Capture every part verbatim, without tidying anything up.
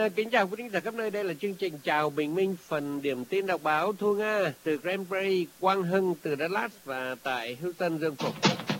uh, kính chào quý thính giả khắp nơi. Đây là chương trình Chào Bình Minh, phần điểm tin đọc báo Thu Nga từ Grand Prairie, Quang Hưng từ Dallas và tại Houston, Dương Phục.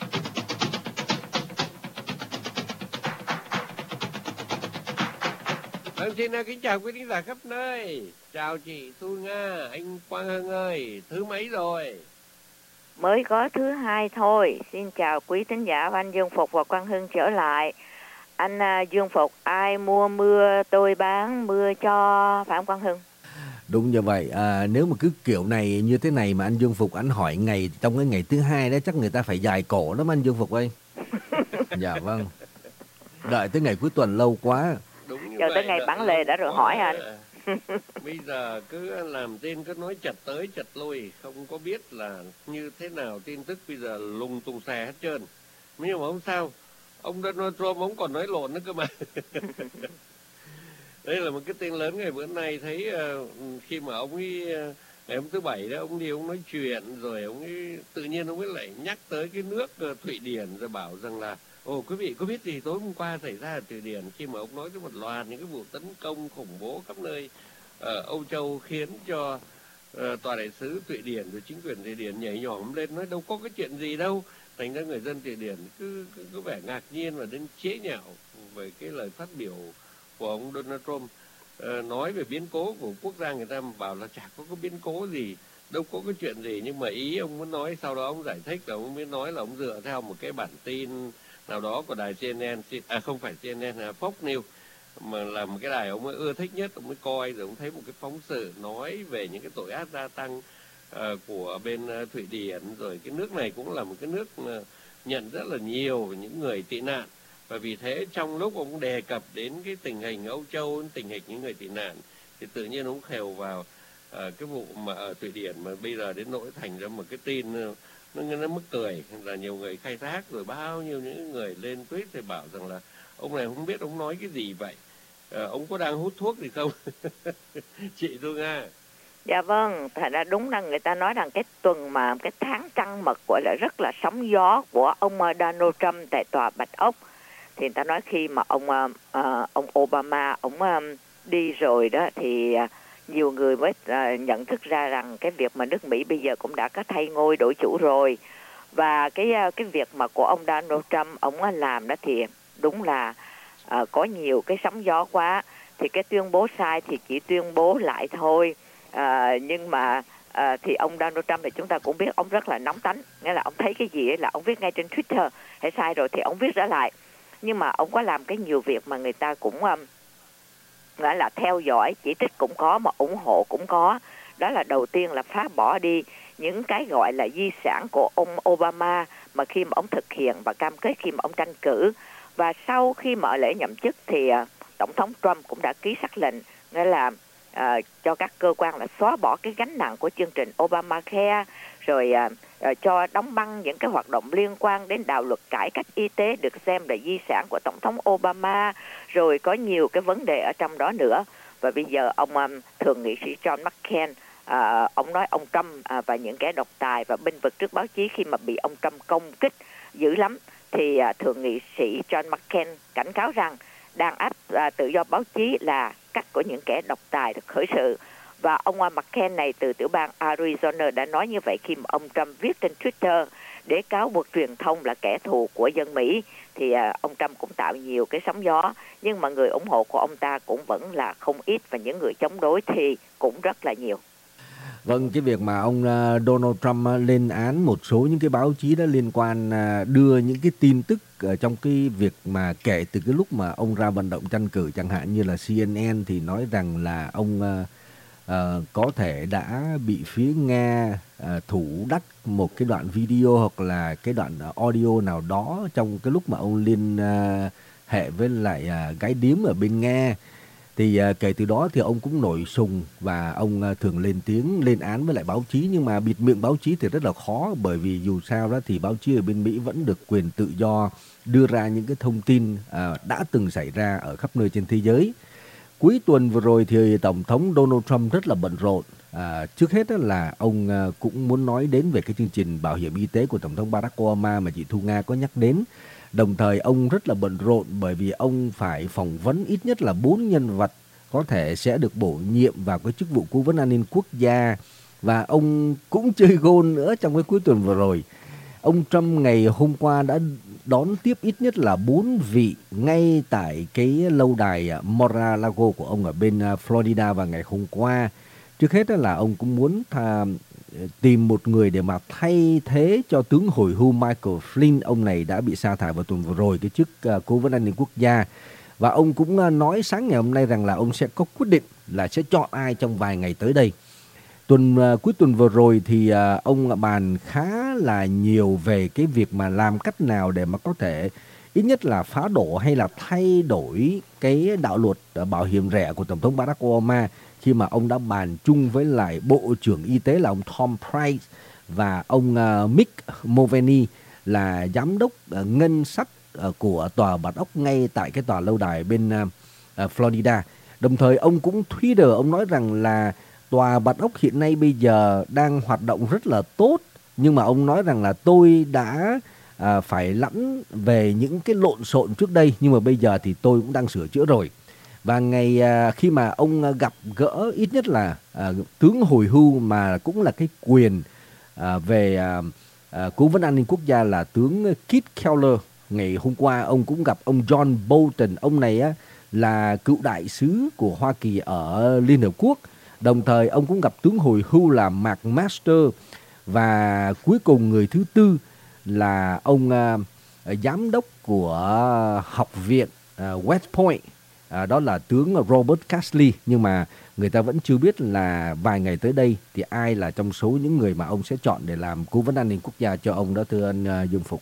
Vâng, xin uh, kính chào quý thính giả khắp nơi. Chào chị Thu Nga, anh Quang Hưng ơi, thứ mấy rồi? Mới có thứ hai thôi. Xin chào quý thính giả và anh Dương Phục và Quang Hưng trở lại. Anh uh, Dương Phục, ai mua mưa tôi bán mưa cho, phải không Quang Hưng? Đúng như vậy. À, nếu mà cứ kiểu này như thế này mà anh Dương Phục anh hỏi ngày trong cái ngày thứ hai đó, chắc người ta phải dài cổ lắm anh Dương Phục ơi. Dạ vâng. Đợi tới ngày cuối tuần lâu quá. Đúng như Chờ vậy, tới ngày bán lề đã rồi hỏi anh. Bây giờ cứ làm tin cứ nói chật tới chật lui, không có biết là như thế nào, tin tức bây giờ lùng tung xè hết trơn. Nhưng mà không sao, ông Donald Trump ông còn nói lộn nữa cơ mà. Đây là một cái tin lớn ngày bữa nay, thấy uh, khi mà ông ấy uh, ngày hôm thứ bảy đó ông đi ông nói chuyện rồi ông ấy tự nhiên ông ấy lại nhắc tới cái nước uh, Thụy Điển, rồi bảo rằng là ồ quý vị có biết gì tối hôm qua xảy ra ở Thụy Điển, khi mà ông nói tới một loạt những cái vụ tấn công khủng bố khắp nơi ở Âu Châu khiến cho uh, tòa đại sứ Thụy Điển rồi chính quyền Thụy Điển nhảy nhỏm lên nói đâu có cái chuyện gì đâu. Thành ra người dân Thụy Điển cứ, cứ cứ vẻ ngạc nhiên và đến chế nhạo về cái lời phát biểu của ông Donald Trump. Uh, nói về biến cố của quốc gia, người ta bảo là chả có cái biến cố gì, đâu có cái chuyện gì. Nhưng mà ý ông muốn nói, sau đó ông giải thích là ông mới nói là ông dựa theo một cái bản tin nào đó của đài xê en en, à không phải xê en en, là Fox News, mà là một cái đài ông mới ưa thích nhất, ông mới coi rồi ông thấy một cái phóng sự nói về những cái tội ác gia tăng uh, của bên uh, Thụy Điển. Rồi cái nước này cũng là một cái nước uh, nhận rất là nhiều những người tị nạn, và vì thế trong lúc ông đề cập đến cái tình hình Âu Châu, tình hình những người tị nạn, thì tự nhiên ông khều vào uh, cái vụ mà ở Thụy Điển mà bây giờ đến nỗi thành ra một cái tin uh, nó nó mắc cười, là nhiều người khai thác, rồi bao nhiêu những người lên tweet thì bảo rằng là ông này không biết ông nói cái gì vậy, uh, ông có đang hút thuốc gì không? Chị Thu Nga. Dạ vâng, thật ra đúng là người ta nói rằng cái tuần mà cái tháng trăng mật gọi là rất là sóng gió của ông Donald Trump tại tòa Bạch Ốc. Thì người ta nói khi mà ông uh, ông Obama ông uh, đi rồi đó thì uh, nhiều người mới uh, nhận thức ra rằng cái việc mà nước Mỹ bây giờ cũng đã có thay ngôi đổi chủ rồi. Và cái uh, cái việc mà của ông Donald Trump ông uh, làm đó thì đúng là uh, có nhiều cái sóng gió quá. Thì cái tuyên bố sai thì chỉ tuyên bố lại thôi. Uh, nhưng mà uh, thì ông Donald Trump thì chúng ta cũng biết ông rất là nóng tánh, nghĩa là ông thấy cái gì ấy là ông viết ngay trên Twitter, hay sai rồi thì ông viết ra lại. Nhưng mà ông có làm cái nhiều việc mà người ta cũng um, gọi là theo dõi, chỉ trích cũng có mà ủng hộ cũng có. Đó là đầu tiên là phá bỏ đi những cái gọi là di sản của ông Obama mà khi mà ông thực hiện và cam kết khi mà ông tranh cử. Và sau khi mở lễ nhậm chức thì uh, Tổng thống Trump cũng đã ký sắc lệnh, nghĩa là uh, cho các cơ quan là xóa bỏ cái gánh nặng của chương trình Obamacare, rồi uh, uh, cho đóng băng những cái hoạt động liên quan đến đạo luật cải cách y tế được xem là di sản của Tổng thống Obama, rồi có nhiều cái vấn đề ở trong đó nữa. Và bây giờ ông um, thượng nghị sĩ John McCain, uh, ông nói ông Trump uh, và những kẻ độc tài và bênh vực trước báo chí khi mà bị ông Trump công kích dữ lắm, thì uh, thượng nghị sĩ John McCain cảnh cáo rằng đàn áp uh, tự do báo chí là cách của những kẻ độc tài được khởi sự. Và ông uh, McCain này từ tiểu bang Arizona đã nói như vậy khi mà ông Trump viết trên Twitter để cáo buộc truyền thông là kẻ thù của dân Mỹ. Thì uh, ông Trump cũng tạo nhiều cái sóng gió, nhưng mà người ủng hộ của ông ta cũng vẫn là không ít, và những người chống đối thì cũng rất là nhiều. Vâng, cái việc mà ông Donald Trump lên án một số những cái báo chí đó liên quan đưa những cái tin tức trong cái việc mà kể từ cái lúc mà ông ra vận động tranh cử, chẳng hạn như là xê en en thì nói rằng là ông uh, uh, có thể đã bị phía Nga uh, thủ đắc một cái đoạn video hoặc là cái đoạn audio nào đó trong cái lúc mà ông liên uh, hệ với lại uh, gái điếm ở bên Nga. Thì uh, kể từ đó thì ông cũng nổi sùng và ông uh, thường lên tiếng lên án với lại báo chí, nhưng mà bịt miệng báo chí thì rất là khó, bởi vì dù sao đó thì báo chí ở bên Mỹ vẫn được quyền tự do đưa ra những cái thông tin uh, đã từng xảy ra ở khắp nơi trên thế giới. Cuối tuần vừa rồi thì Tổng thống Donald Trump rất là bận rộn. À, trước hết là ông uh, cũng muốn nói đến về cái chương trình bảo hiểm y tế của Tổng thống Barack Obama mà chị Thu Nga có nhắc đến. Đồng thời ông rất là bận rộn bởi vì ông phải phỏng vấn ít nhất là bốn nhân vật có thể sẽ được bổ nhiệm vào cái chức vụ cố vấn an ninh quốc gia. Và ông cũng chơi gôn nữa trong cái cuối tuần vừa rồi. Ông Trump ngày hôm qua đã đón tiếp ít nhất là bốn vị ngay tại cái lâu đài Mar-a-Lago của ông ở bên Florida vào ngày hôm qua. Trước hết là ông cũng muốn tha, tìm một người để mà thay thế cho tướng hồi hưu Michael Flynn. Ông này đã bị sa thải vào tuần vừa rồi cái chức uh, cố vấn an ninh quốc gia. Và ông cũng uh, nói sáng ngày hôm nay rằng là ông sẽ có quyết định là sẽ chọn ai trong vài ngày tới đây. Tuần uh, cuối tuần vừa rồi thì uh, ông bàn khá là nhiều về cái việc mà làm cách nào để mà có thể ít nhất là phá đổ hay là thay đổi cái đạo luật uh, bảo hiểm rẻ của Tổng thống Barack Obama, khi mà ông đã bàn chung với lại Bộ trưởng Y tế là ông Tom Price và ông uh, Mick Mulvaney là giám đốc uh, ngân sách uh, của tòa Bạch Ốc ngay tại cái tòa lâu đài bên uh, uh, Florida. Đồng thời ông cũng Twitter, ông nói rằng là tòa Bạch Ốc hiện nay bây giờ đang hoạt động rất là tốt, nhưng mà ông nói rằng là tôi đã à, phải lãnh về những cái lộn xộn trước đây, nhưng mà bây giờ thì tôi cũng đang sửa chữa rồi. Và ngày à, khi mà ông gặp gỡ ít nhất là à, tướng hồi hưu mà cũng là cái quyền à, về à, à, cố vấn an ninh quốc gia là tướng Keith Keller, ngày hôm qua ông cũng gặp ông John Bolton. Ông này á, là cựu đại sứ của Hoa Kỳ ở Liên Hợp Quốc. Đồng thời ông cũng gặp tướng hồi hưu là Mark Master. Và cuối cùng người thứ tư là ông uh, giám đốc của học viện uh, West Point, uh, đó là tướng Robert Casely. Nhưng mà người ta vẫn chưa biết là vài ngày tới đây thì ai là trong số những người mà ông sẽ chọn để làm cố vấn an ninh quốc gia cho ông đó, thưa anh uh, Dương Phục.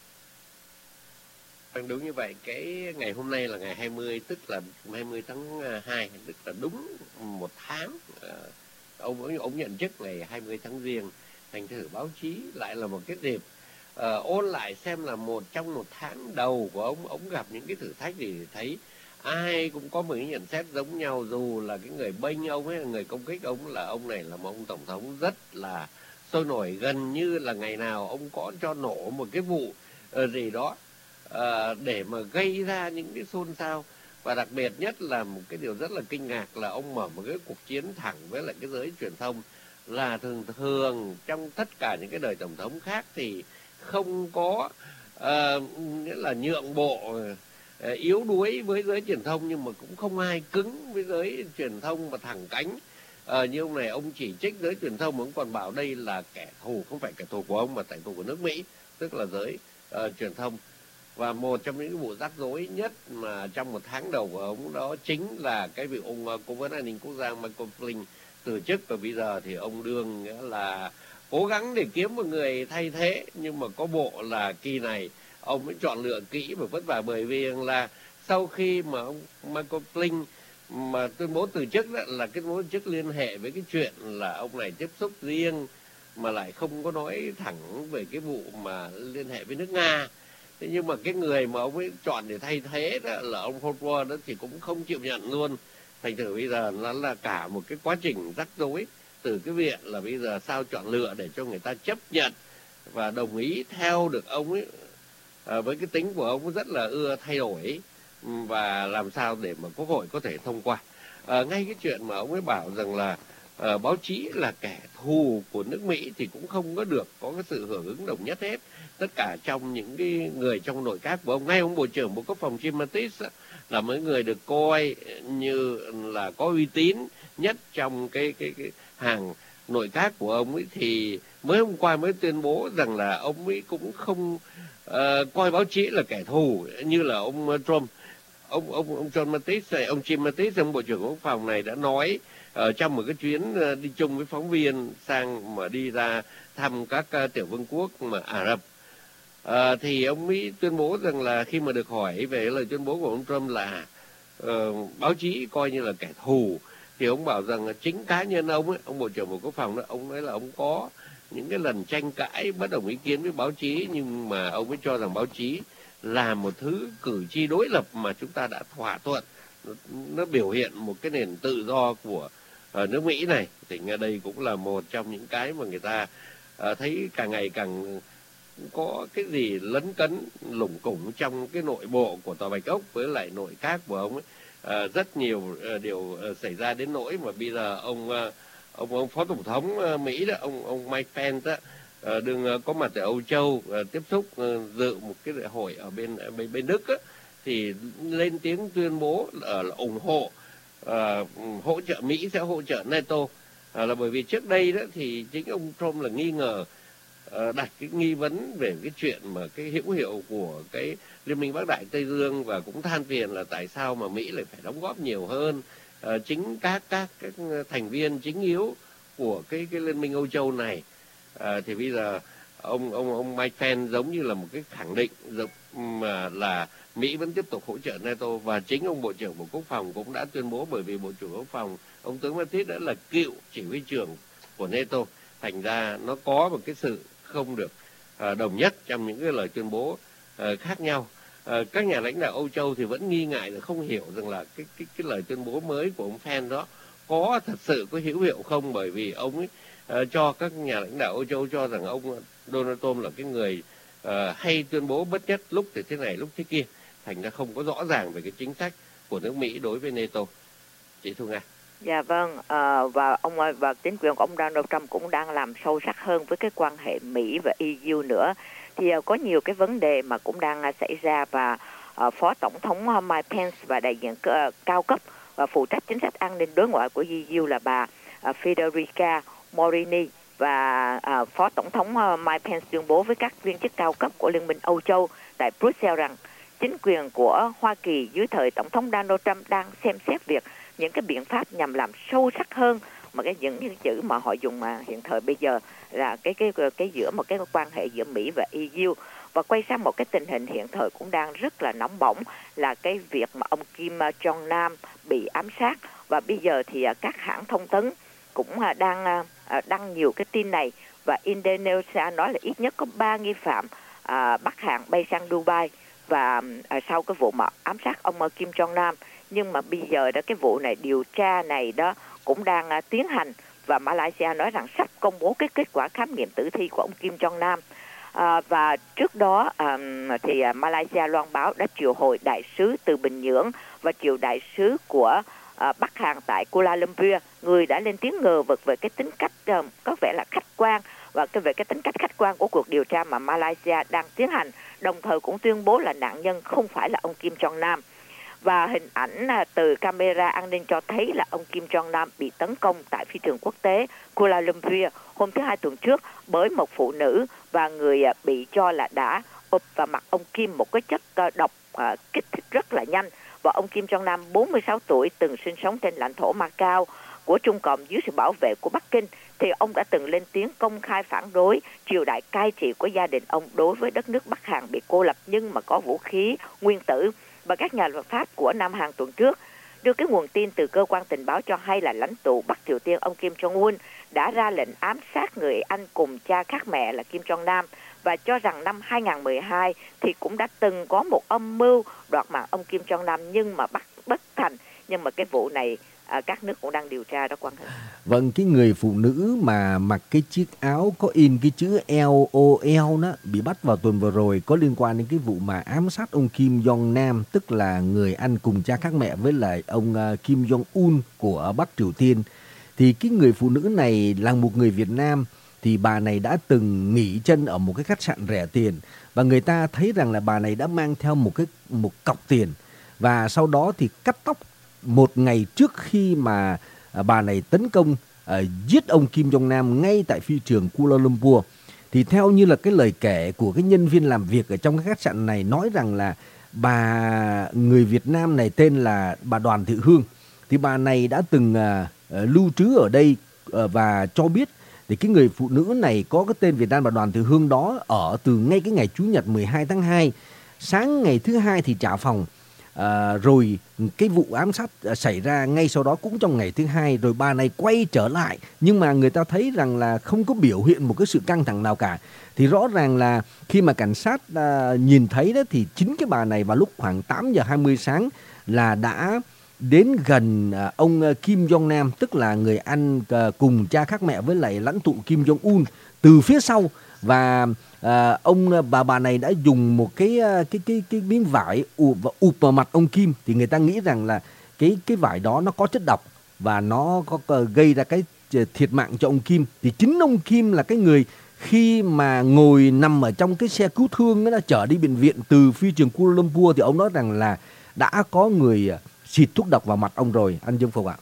Đúng như vậy, cái ngày hôm nay là ngày hai mươi, tức là hai mươi tháng hai, tức là đúng một tháng. Ông ông nhận chức ngày hai mươi tháng Giêng. Thành thử báo chí lại là một cái dịp uh, ôn lại xem là một trong một tháng đầu của ông, ông gặp những cái thử thách gì, thì thấy ai cũng có một cái nhận xét giống nhau. Dù là cái người bênh ông hay là người công kích ông, là ông này là một ông tổng thống rất là sôi nổi, gần như là ngày nào ông có cho nổ một cái vụ uh, gì đó uh, để mà gây ra những cái xôn xao. Và đặc biệt nhất là một cái điều rất là kinh ngạc là ông mở một cái cuộc chiến thẳng với lại cái giới truyền thông. Là thường thường trong tất cả những cái đời tổng thống khác thì không có uh, nghĩa là nhượng bộ, uh, yếu đuối với giới truyền thông, nhưng mà cũng không ai cứng với giới truyền thông mà thẳng cánh. Uh, như ông này, ông chỉ trích giới truyền thông, ông còn bảo đây là kẻ thù, không phải kẻ thù của ông mà kẻ thù của nước Mỹ, tức là giới uh, truyền thông. Và một trong những cái vụ rắc rối nhất mà trong một tháng đầu của ông đó chính là cái việc ông uh, cố vấn an ninh quốc gia Michael Flynn từ chức. Và bây giờ thì ông đương là cố gắng để kiếm một người thay thế, nhưng mà có bộ là kỳ này ông mới chọn lựa kỹ và vất vả, bởi vì là sau khi mà ông Michael Flynn mà tuyên bố từ chức đó, là cái tuyên bố từ chức liên hệ với cái chuyện là ông này tiếp xúc riêng mà lại không có nói thẳng về cái vụ mà liên hệ với nước Nga. Thế nhưng mà cái người mà ông ấy chọn để thay thế đó là ông Howard đó thì cũng không chịu nhận luôn. Thành thử bây giờ nó là cả một cái quá trình rắc rối, từ cái việc là bây giờ sao chọn lựa để cho người ta chấp nhận và đồng ý theo được ông ấy, à, với cái tính của ông rất là ưa thay đổi, và làm sao để mà Quốc hội có thể thông qua. À, ngay cái chuyện mà ông ấy bảo rằng là à, báo chí là kẻ thù của nước Mỹ thì cũng không có được có cái sự hưởng ứng đồng nhất hết. Tất cả trong những cái người trong nội các của ông, ngay ông Bộ trưởng Bộ Quốc phòng Jim Mattis là mấy người được coi như là có uy tín nhất trong cái cái cái hàng nội các của ông ấy, thì mới hôm qua mới tuyên bố rằng là ông ấy cũng không uh, coi báo chí là kẻ thù như là ông Trump. Ông ông ông John Mattis này, ông Jim Mattis, ông Bộ trưởng Quốc phòng này đã nói ở uh, trong một cái chuyến uh, đi chung với phóng viên sang mà đi ra thăm các uh, tiểu vương quốc mà Ả Rập. À, thì ông ấy tuyên bố rằng là khi mà được hỏi về lời tuyên bố của ông Trump là uh, báo chí coi như là kẻ thù, thì ông bảo rằng là chính cá nhân ông ấy, ông Bộ trưởng Bộ Quốc phòng đó, ông nói là ông có những cái lần tranh cãi bất đồng ý kiến với báo chí, nhưng mà ông ấy cho rằng báo chí là một thứ cử tri đối lập mà chúng ta đã thỏa thuận, nó, nó biểu hiện một cái nền tự do của uh, nước Mỹ này. Thì nghe đây cũng là một trong những cái mà người ta uh, thấy càng ngày càng có cái gì lấn cấn lủng củng trong cái nội bộ của tòa Bạch Ốc với lại nội các của ông ấy. à, rất nhiều à, điều à, xảy ra đến nỗi mà bây giờ ông à, ông ông phó tổng thống à, Mỹ đó, ông ông Mike Pence đó, à, đừng à, có mặt ở Âu Châu à, tiếp xúc à, dự một cái đại hội ở bên bên, bên Đức á, thì lên tiếng tuyên bố là, là ủng hộ à, hỗ trợ Mỹ sẽ hỗ trợ NATO, à, là bởi vì trước đây đó thì chính ông Trump là nghi ngờ, à, đặt cái nghi vấn về cái chuyện mà cái hữu hiệu của cái Liên minh Bắc Đại Tây Dương, và cũng than phiền là tại sao mà Mỹ lại phải đóng góp nhiều hơn à, chính các các các thành viên chính yếu của cái cái Liên minh Âu Châu này. À, thì bây giờ ông ông ông Mike Pence giống như là một cái khẳng định mà là Mỹ vẫn tiếp tục hỗ trợ NATO, và chính ông Bộ trưởng Bộ Quốc phòng cũng đã tuyên bố, bởi vì Bộ trưởng Quốc phòng ông tướng Mattis đã là cựu chỉ huy trưởng của NATO, thành ra nó có một cái sự không được à, đồng nhất trong những cái lời tuyên bố à, khác nhau. À, các nhà lãnh đạo Âu Châu thì vẫn nghi ngại, là không hiểu rằng là cái cái cái lời tuyên bố mới của ông Pence đó có thật sự có hữu hiệu không, bởi vì ông ấy uh, cho các nhà lãnh đạo Âu Châu cho rằng ông Donald Trump là cái người uh, hay tuyên bố bất nhất, lúc thì thế này lúc thế kia, thành ra không có rõ ràng về cái chính sách của nước Mỹ đối với NATO. Chị Thu Nga. Dạ vâng, à, và ông và chính quyền của ông Donald Trump cũng đang làm sâu sắc hơn với cái quan hệ Mỹ và e u nữa. Thì uh, có nhiều cái vấn đề mà cũng đang uh, xảy ra, và uh, Phó Tổng thống uh, Mike Pence và đại diện uh, cao cấp và phụ trách chính sách an ninh đối ngoại của e u là bà uh, Federica Morini, và uh, Phó Tổng thống uh, Mike Pence tuyên bố với các viên chức cao cấp của Liên minh Âu Châu tại Brussels rằng chính quyền của Hoa Kỳ dưới thời Tổng thống Donald Trump đang xem xét việc những cái biện pháp nhằm làm sâu sắc hơn mà cái những cái chữ mà họ dùng mà hiện thời bây giờ là cái cái cái giữa một cái quan hệ giữa Mỹ và e u. Và quay sang một cái tình hình hiện thời cũng đang rất là nóng bỏng là cái việc mà ông Kim Jong Nam bị ám sát, và bây giờ thì các hãng thông tấn cũng đang đăng nhiều cái tin này, và Indonesia nói là ít nhất có ba nghi phạm à, Bắc Hàn bay sang Dubai và à, sau cái vụ mà ám sát ông Kim Jong Nam. Nhưng mà bây giờ đó cái vụ này điều tra này đó cũng đang uh, tiến hành, và Malaysia nói rằng sắp công bố cái kết quả khám nghiệm tử thi của ông Kim Jong Nam. À, và trước đó um, thì uh, Malaysia loan báo đã triệu hồi đại sứ từ Bình Nhưỡng và triệu đại sứ của uh, Bắc Hàn tại Kuala Lumpur, người đã lên tiếng ngờ vực về cái tính cách uh, có vẻ là khách quan và cái về cái tính cách khách quan của cuộc điều tra mà Malaysia đang tiến hành, đồng thời cũng tuyên bố là nạn nhân không phải là ông Kim Jong Nam. Và hình ảnh từ camera an ninh cho thấy là ông Kim Jong Nam bị tấn công tại phi trường quốc tế Kuala Lumpur hôm thứ Hai tuần trước bởi một phụ nữ, và người bị cho là đã ụp vào mặt ông Kim một cái chất độc uh, kích thích rất là nhanh. Và ông Kim Jong Nam, bốn mươi sáu tuổi, từng sinh sống trên lãnh thổ Macau của Trung Cộng dưới sự bảo vệ của Bắc Kinh, thì ông đã từng lên tiếng công khai phản đối triều đại cai trị của gia đình ông đối với đất nước Bắc Hàn bị cô lập nhưng mà có vũ khí nguyên tử. Và các nhà lập pháp của Nam Hàn tuần trước đưa cái nguồn tin từ cơ quan tình báo cho hay là lãnh tụ Bắc Triều Tiên ông Kim Jong-un đã ra lệnh ám sát người anh cùng cha khác mẹ là Kim Jong Nam, và cho rằng năm hai không một hai thì cũng đã từng có một âm mưu đoạt mạng ông Kim Jong Nam nhưng mà bắt bất thành. Nhưng mà cái vụ này à, các nước cũng đang điều tra đó Quang Hưng. Vâng, cái người phụ nữ mà mặc cái chiếc áo có in cái chữ L O L đó bị bắt vào tuần vừa rồi có liên quan đến cái vụ mà ám sát ông Kim Jong Nam, tức là người anh cùng cha khác mẹ với lại ông Kim Jong Un của Bắc Triều Tiên. Thì cái người phụ nữ này là một người Việt Nam, thì bà này đã từng nghỉ chân ở một cái khách sạn rẻ tiền, và người ta thấy rằng là bà này đã mang theo một cái một cọc tiền, và sau đó thì cắt tóc một ngày trước khi mà à, bà này tấn công à, giết ông Kim Jong Nam ngay tại phi trường Kuala Lumpur. Thì theo như là cái lời kể của cái nhân viên làm việc ở trong cái khách sạn này nói rằng là bà người Việt Nam này tên là bà Đoàn Thị Hương, thì bà này đã từng à, à, lưu trú ở đây à, và cho biết thì cái người phụ nữ này có cái tên Việt Nam bà Đoàn Thị Hương đó ở từ ngay cái ngày Chủ nhật mười hai tháng hai, sáng ngày thứ hai thì trả phòng. À, rồi cái vụ ám sát à, xảy ra ngay sau đó cũng trong ngày thứ hai, rồi bà này quay trở lại, nhưng mà người ta thấy rằng là không có biểu hiện một cái sự căng thẳng nào cả. Thì rõ ràng là khi mà cảnh sát à, nhìn thấy đó, thì chính cái bà này vào lúc khoảng tám giờ hai mươi sáng là đã đến gần à, ông à, Kim Jong Nam, tức là người anh à, cùng cha khác mẹ với lại lãnh tụ Kim Jong Un từ phía sau, và à, ông bà bà này đã dùng một cái cái cái cái miếng vải ụp và ụp vào mặt ông Kim. Thì người ta nghĩ rằng là cái cái vải đó nó có chất độc và nó có có gây ra cái thiệt mạng cho ông Kim. Thì chính ông Kim là cái người khi mà ngồi nằm ở trong cái xe cứu thương nó chở đi bệnh viện từ phi trường Kuala Lumpur thì ông nói rằng là đã có người xịt thuốc độc vào mặt ông rồi, anh Dương Phục ạ.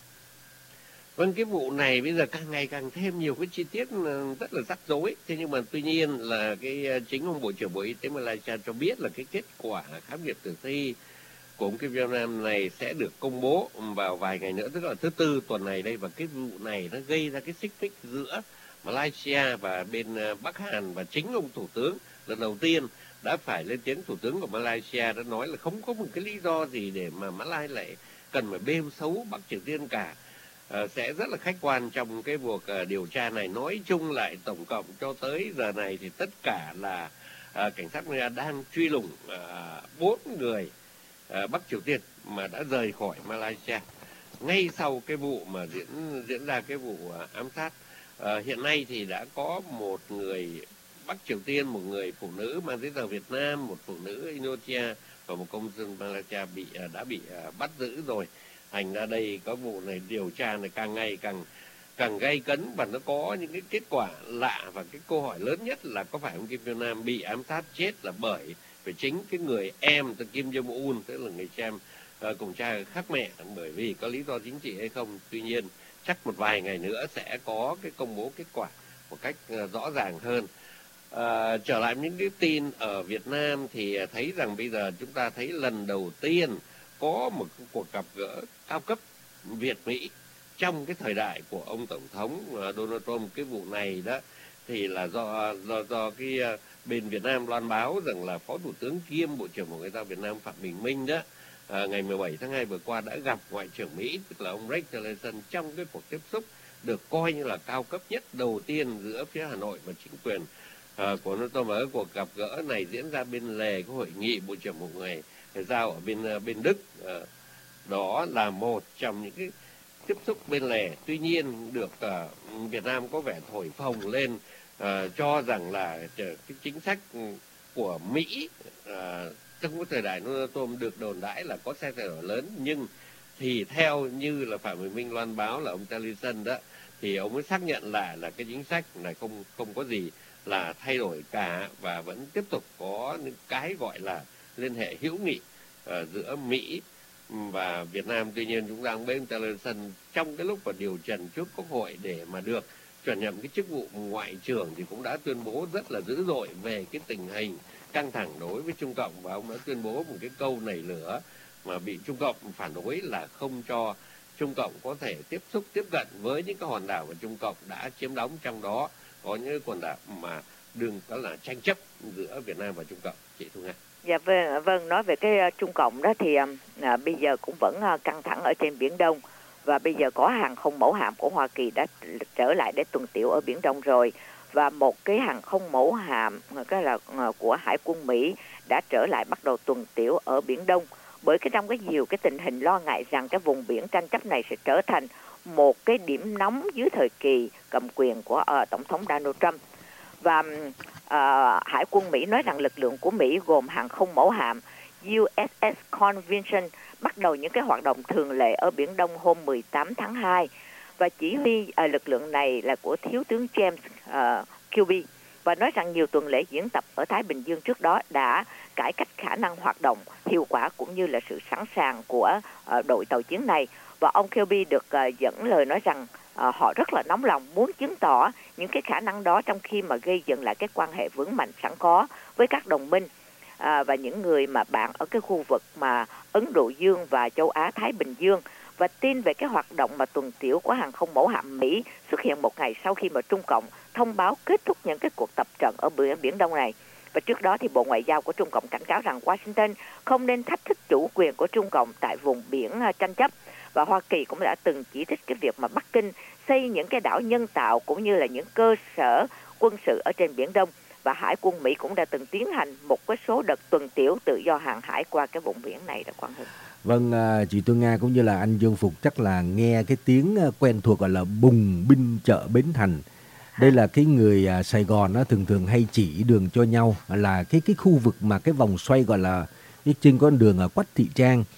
Vâng, cái vụ này bây giờ càng ngày càng thêm nhiều cái chi tiết rất là rắc rối. Thế nhưng mà tuy nhiên là cái chính ông Bộ trưởng Bộ Y tế Malaysia cho biết là cái kết quả khám nghiệm tử thi của ông Kim Jong Nam này sẽ được công bố vào vài ngày nữa, tức là thứ tư tuần này đây. Và cái vụ này nó gây ra cái xích mích giữa Malaysia và bên Bắc Hàn, và chính ông Thủ tướng lần đầu tiên đã phải lên tiếng. Thủ tướng của Malaysia đã nói là không có một cái lý do gì để mà Malaysia lại cần phải bêu xấu Bắc Triều Tiên cả. À, sẽ rất là khách quan trong cái cuộc uh, điều tra này. Nói chung lại tổng cộng cho tới giờ này thì tất cả là uh, cảnh sát Malaysia đang truy lùng bốn uh, người uh, Bắc Triều Tiên mà đã rời khỏi Malaysia ngay sau cái vụ mà diễn diễn ra cái vụ uh, ám sát. Uh, hiện nay thì đã có một người Bắc Triều Tiên, một người phụ nữ mang giấy tờ Việt Nam, một phụ nữ Indonesia và một công dân Malaysia bị uh, đã bị uh, bắt giữ rồi. Thành ra đây có vụ này điều tra này càng ngày càng càng gay cấn và nó có những cái kết quả lạ. Và cái câu hỏi lớn nhất là có phải ông Kim Jong Nam bị ám sát chết là bởi vì chính cái người em từ Kim Jong Un, tức là người cha uh, cùng cha khác mẹ, bởi vì có lý do chính trị hay không. Tuy nhiên chắc một vài ngày nữa sẽ có cái công bố kết quả một cách uh, rõ ràng hơn. Uh, trở lại những cái tin ở Việt Nam thì thấy rằng bây giờ chúng ta thấy lần đầu tiên có một cuộc gặp gỡ cao cấp Việt-Mỹ trong cái thời đại của ông Tổng thống Donald Trump. Cái vụ này đó thì là do do, do cái bên Việt Nam loan báo rằng là Phó Thủ tướng kiêm Bộ trưởng Bộ Ngoại giao Việt Nam Phạm Bình Minh đó à, ngày mười bảy tháng hai vừa qua đã gặp Ngoại trưởng Mỹ, tức là ông Rex Tillerson, trong cái cuộc tiếp xúc được coi như là cao cấp nhất đầu tiên giữa phía Hà Nội và chính quyền à, của Donald Trump. Ở cuộc gặp gỡ này diễn ra bên lề cái hội nghị Bộ trưởng Bộ Ngoại giao ở bên bên Đức. À, đó là một trong những cái tiếp xúc bên lề. Tuy nhiên được uh, Việt Nam có vẻ thổi phồng lên, uh, cho rằng là uh, cái chính sách của Mỹ uh, trong cái thời đại Donald Trump được đồn đãi là có sai sót lớn. Nhưng thì theo như là Phạm Bình Minh loan báo là ông Tillerson đó, thì ông mới xác nhận lại là cái chính sách này không không có gì là thay đổi cả, và vẫn tiếp tục có những cái gọi là liên hệ hữu nghị uh, giữa Mỹ và Việt Nam. Tuy nhiên chúng ta cũng biết Tillerson trong cái lúc mà điều trần trước Quốc hội để mà được chuyển nhậm cái chức vụ ngoại trưởng thì cũng đã tuyên bố rất là dữ dội về cái tình hình căng thẳng đối với Trung Cộng, và ông đã tuyên bố một cái câu nảy lửa mà bị Trung Cộng phản đối là không cho Trung Cộng có thể tiếp xúc tiếp cận với những cái hòn đảo mà Trung Cộng đã chiếm đóng, trong đó có những quần đảo mà đừng có là tranh chấp giữa Việt Nam và Trung Cộng. Chị Thu Nga. Dạ vâng, vâng nói về cái uh, Trung Cộng đó thì uh, bây giờ cũng vẫn uh, căng thẳng ở trên Biển Đông, và bây giờ có hàng không mẫu hạm của Hoa Kỳ đã trở lại để tuần tiễu ở Biển Đông rồi, và một cái hàng không mẫu hạm cái là uh, của Hải quân Mỹ đã trở lại bắt đầu tuần tiễu ở Biển Đông, bởi cái trong cái nhiều cái tình hình lo ngại rằng cái vùng biển tranh chấp này sẽ trở thành một cái điểm nóng dưới thời kỳ cầm quyền của uh, Tổng thống Donald Trump. Và uh, Hải quân Mỹ nói rằng lực lượng của Mỹ gồm hàng không mẫu hạm u ét ét Convention bắt đầu những cái hoạt động thường lệ ở Biển Đông hôm mười tám tháng hai, và chỉ huy uh, lực lượng này là của Thiếu tướng James uh, Kirby, và nói rằng nhiều tuần lễ diễn tập ở Thái Bình Dương trước đó đã cải cách khả năng hoạt động, hiệu quả cũng như là sự sẵn sàng của uh, đội tàu chiến này. Và ông Kirby được uh, dẫn lời nói rằng uh, họ rất là nóng lòng muốn chứng tỏ những cái khả năng đó trong khi mà gây dựng lại cái quan hệ vững mạnh sẵn có với các đồng minh uh, và những người mà bạn ở cái khu vực mà Ấn Độ Dương và châu Á Thái Bình Dương. Và tin về cái hoạt động mà tuần tiễu của hàng không mẫu hạm Mỹ xuất hiện một ngày sau khi mà Trung Cộng thông báo kết thúc những cái cuộc tập trận ở Biển Đông này. Và trước đó thì Bộ Ngoại giao của Trung Cộng cảnh cáo rằng Washington không nên thách thức chủ quyền của Trung Cộng tại vùng biển tranh chấp. Và Hoa Kỳ cũng đã từng chỉ trích cái việc mà Bắc Kinh xây những cái đảo nhân tạo cũng như là những cơ sở quân sự ở trên Biển Đông. Và Hải quân Mỹ cũng đã từng tiến hành một cái số đợt tuần tiễu tự do hàng hải qua cái vùng biển này đã Quang Hưng. Vâng, chị Tương Nga cũng như là anh Dương Phục chắc là nghe cái tiếng quen thuộc gọi là bùng binh chợ Bến Thành. Đây là cái người Sài Gòn nó thường thường hay chỉ đường cho nhau, là cái cái khu vực mà cái vòng xoay gọi là trên con đường ở Quách Thị Trang.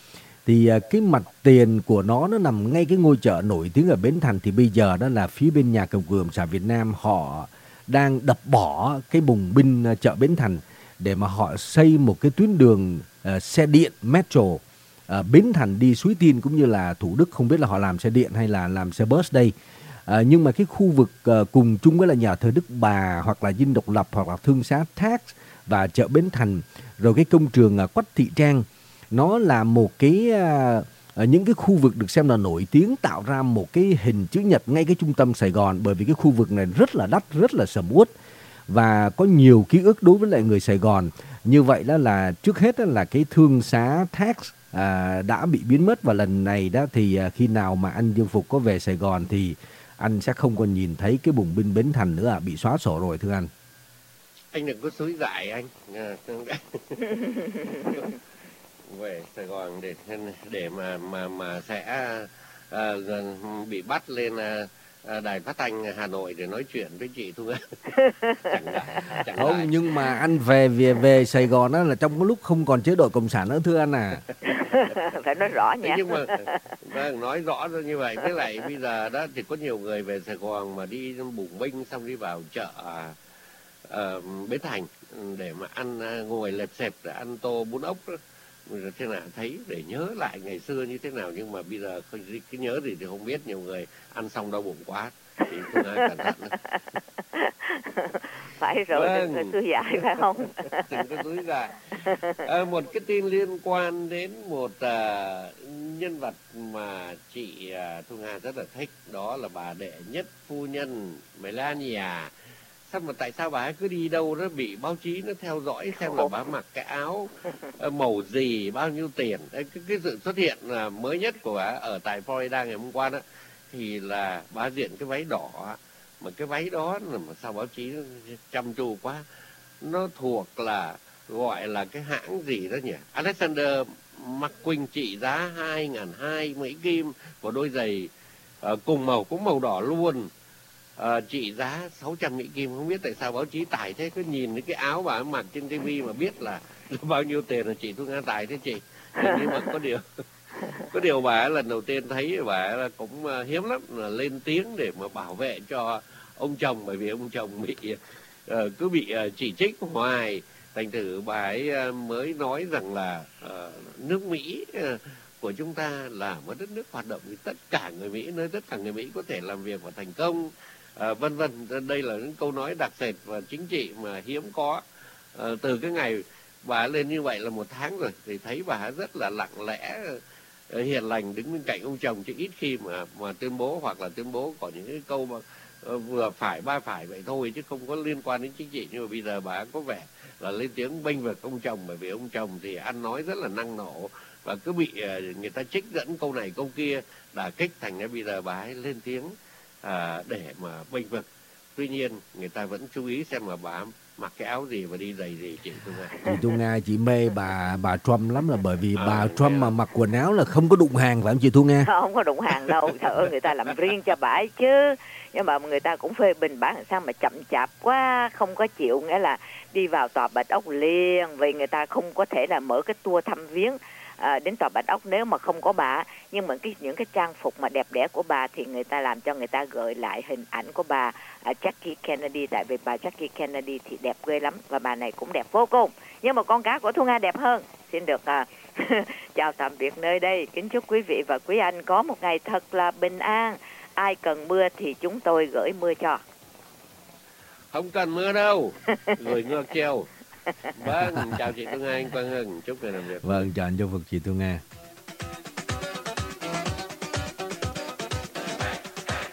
Thì à, cái mặt tiền của nó nó nằm ngay cái ngôi chợ nổi tiếng ở Bến Thành. Thì bây giờ đó là phía bên nhà cầm quyền Cộng sản Việt Nam họ đang đập bỏ cái bùng binh à, chợ Bến Thành để mà họ xây một cái tuyến đường à, xe điện metro à, Bến Thành đi Suối Tiên cũng như là Thủ Đức. Không biết là họ làm xe điện hay là làm xe bus đây. À, nhưng mà cái khu vực à, cùng chung với là nhà thờ Đức Bà hoặc là Dinh Độc Lập hoặc là Thương xá Tax và chợ Bến Thành rồi cái công trường à, Quách Thị Trang, nó là một cái à, những cái khu vực được xem là nổi tiếng, tạo ra một cái hình chữ nhật ngay cái trung tâm Sài Gòn, bởi vì cái khu vực này rất là đắt, rất là sầm uất và có nhiều ký ức đối với lại người Sài Gòn. Như vậy đó là trước hết đó là cái thương xá Tax à, đã bị biến mất, và lần này đó thì à, khi nào mà anh Dương Phục có về Sài Gòn thì anh sẽ không còn nhìn thấy cái bùng binh Bến Thành nữa, à, bị xóa sổ rồi thưa anh. Anh đừng có xúi dại anh. À, về Sài Gòn để để mà mà mà sẽ à, bị bắt lên à, đài phát thanh Hà Nội để nói chuyện với chị Thu Nga. Chẳng lại, chẳng Không, lại. nhưng mà anh về về về Sài Gòn đó là trong cái lúc không còn chế độ cộng sản nữa thưa anh à. Phải nói rõ nha. Nhưng mà vâng, nói rõ ra như vậy. Với lại bây giờ đó thì có nhiều người về Sài Gòn mà đi bùng binh xong đi vào chợ uh, Bến Thành để mà ăn uh, ngồi lẹp xẹp để ăn tô bún ốc đó. Rồi thế nào thấy để nhớ lại ngày xưa như thế nào, nhưng mà bây giờ không cái nhớ gì thì không biết, nhiều người ăn xong đau bụng quá thì không ai cẩn thận nữa. Phải rồi, Vâng. đừng có xui dại phải không? Đừng có xúi dại. À, một cái tin liên quan đến một uh, nhân vật mà chị uh, Thu Nga rất là thích, đó là bà đệ nhất phu nhân Melania. Sao mà tại sao bà ấy cứ đi đâu đó bị báo chí nó theo dõi xem là bà mặc cái áo uh, màu gì, bao nhiêu tiền. Cái, cái sự xuất hiện uh, mới nhất của bà ở tại Florida ngày hôm qua đó thì là bà diện cái váy đỏ, mà cái váy đó là mà sao báo chí chăm chú quá, nó thuộc là gọi là cái hãng gì đó nhỉ, Alexander McQueen, trị giá hai nghìn hai trăm Mỹ Kim, của đôi giày uh, cùng màu cũng màu đỏ luôn, uh, trị giá sáu trăm Mỹ Kim. Không biết tại sao báo chí tải thế, cứ nhìn cái áo bà mặc trên tivi mà biết là, là bao nhiêu tiền là chị Thu Nga tải thế chị. Nhưng mà có điều có điều bà lần đầu tiên thấy bà cũng hiếm lắm là lên tiếng để mà bảo vệ cho ông chồng, bởi vì ông chồng bị uh, cứ bị uh, chỉ trích hoài. Thành thử bà ấy uh, mới nói rằng là uh, nước Mỹ uh, của chúng ta là một đất nước hoạt động thì tất cả người Mỹ, nơi tất cả người Mỹ có thể làm việc và thành công, uh, vân vân. Đây là những câu nói đặc sệt và chính trị mà hiếm có. Uh, từ cái ngày bà lên như vậy là một tháng rồi thì thấy bà rất là lặng lẽ, hiền lành, đứng bên cạnh ông chồng, chứ ít khi mà mà tuyên bố, hoặc là tuyên bố có những cái câu mà uh, vừa phải ba phải vậy thôi, chứ không có liên quan đến chính trị. Nhưng mà bây giờ bà có vẻ là lên tiếng bênh vực ông chồng, bởi vì ông chồng thì ăn nói rất là năng nổ và cứ bị uh, người ta trích dẫn câu này câu kia đả kích, thành ra bây giờ bà ấy lên tiếng uh, để mà bênh vực. Tuy nhiên người ta vẫn chú ý xem mà bà mặc cái áo gì và đi giày gì chị Thu Nga. Chị Thu Nga chị mê bà bà Trump lắm là bởi vì À, bà Trump mà mặc quần áo là không có đụng hàng, phải không chị Thu Nga? Không có đụng hàng đâu, trời ơi, người ta làm riêng cho bà ấy chứ. Nhưng mà người ta cũng phê bình bà sao mà chậm chạp quá, không có chịu, nghĩa là đi vào tòa Bạch Ốc liền, vì người ta không có thể là mở cái tour thăm viếng à, đến tòa Bạch Ốc nếu mà không có bà. Nhưng mà cái những cái trang phục mà đẹp đẽ của bà thì người ta làm cho người ta gợi lại hình ảnh của bà à, Jackie Kennedy, tại vì bà Jackie Kennedy thì đẹp ghê lắm và bà này cũng đẹp vô cùng. Nhưng mà con cá của Thu Nga đẹp hơn. Xin được à, chào tạm biệt nơi đây. Kính chúc quý vị và quý anh có một ngày thật là bình an. Ai cần mưa thì chúng tôi gửi mưa cho. Không cần mưa đâu, gửi ngược chiều. Vâng, chào chị Thu Nga, anh Quang Hưng, chúc ngày làm việc. Vâng, chào anh Châu Phật, chị Thu Nga.